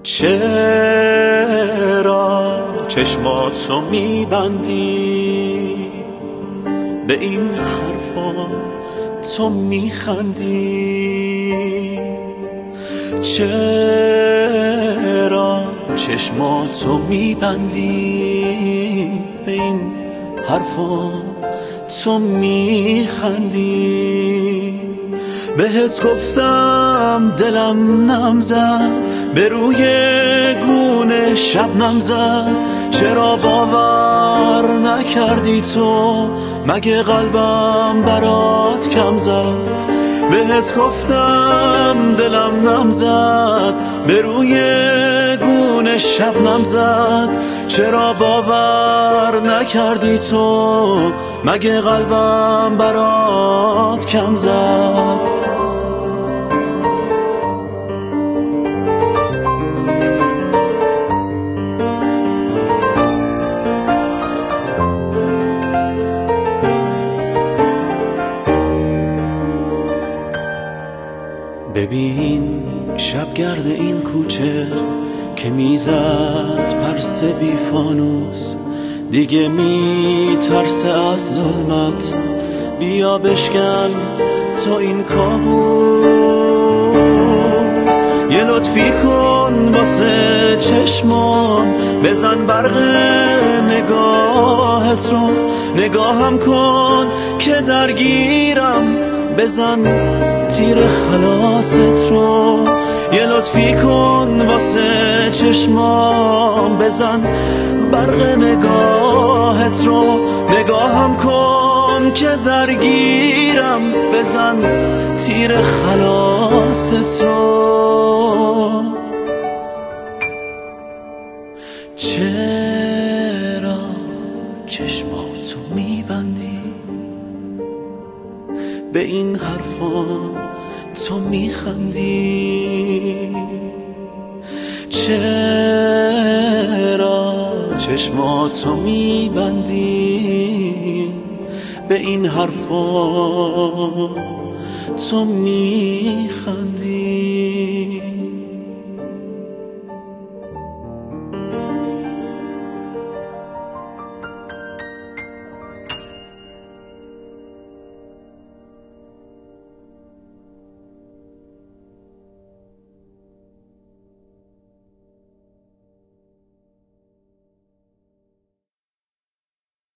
چرا چشماتو میبندی؟ به این حرفا تو میخندی؟ چرا چشماتو میبندی؟ به این حرفا تو میخندی؟ بهت گفتم دلم نم زد، به روی گونه شبنم زد، چرا باور نکردی تو؟ مگه قلبم برات کم زد؟ بهت گفتم دلم نم زد، به روی گونه شبنم زد، چرا باور نکردی تو؟ مگه قلبم برات کم زد؟ ببین شبگرد این کوچه که میزد پرسه بی فانوس، دیگه میترسه از ظلمت، بیا بشکن تو این کابوس. یه لطفی کن واسه چشمام، بزن برق نگاهت رو، نگاهم کن که درگیرم، بزن تیر خلاصت رو. یه لطفی کن واسه چشمام، بزن برق نگاهت رو، نگاهم کن که درگیرم، بزن تیر خلاصت رو. چرا چشماتو میبندی؟ به این حرفا تو میخندی؟ چرا چشماتو میبندی؟ به این حرفا تو میخندی؟